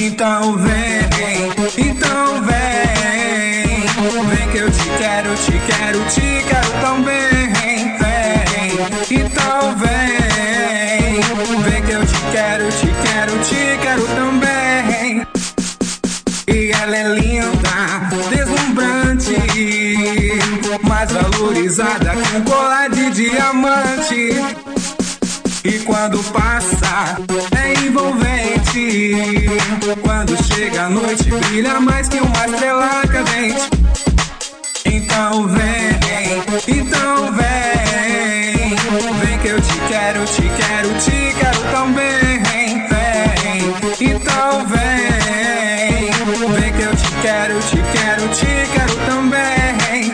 Então vem, então vem. Vem que eu te quero, te quero, te quero também. Vem, então vem. Vem que eu te quero, te quero, te quero também. E ela é linda, deslumbrante, mais valorizada que um colar de diamante. E quando passa é envolvente, quando chega a noite brilha mais que uma estrela cadente. Então vem, então vem. Vem que eu te quero, te quero, te quero também. Vem, então vem. Vem que eu te quero, te quero, te quero também.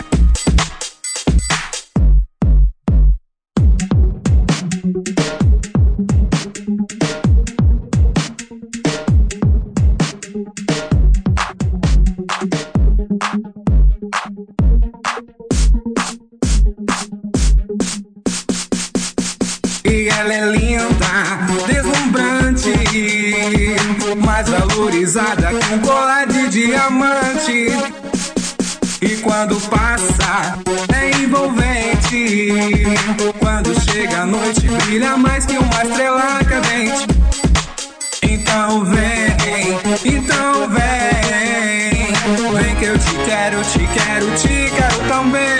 E ela é linda, deslumbrante, mais valorizada que um colar de diamante. E quando passa é envolvente, quando chega a noite brilha mais que uma estrela cadente. Então vem, então vem. Vem que eu te quero, te quero, te quero também.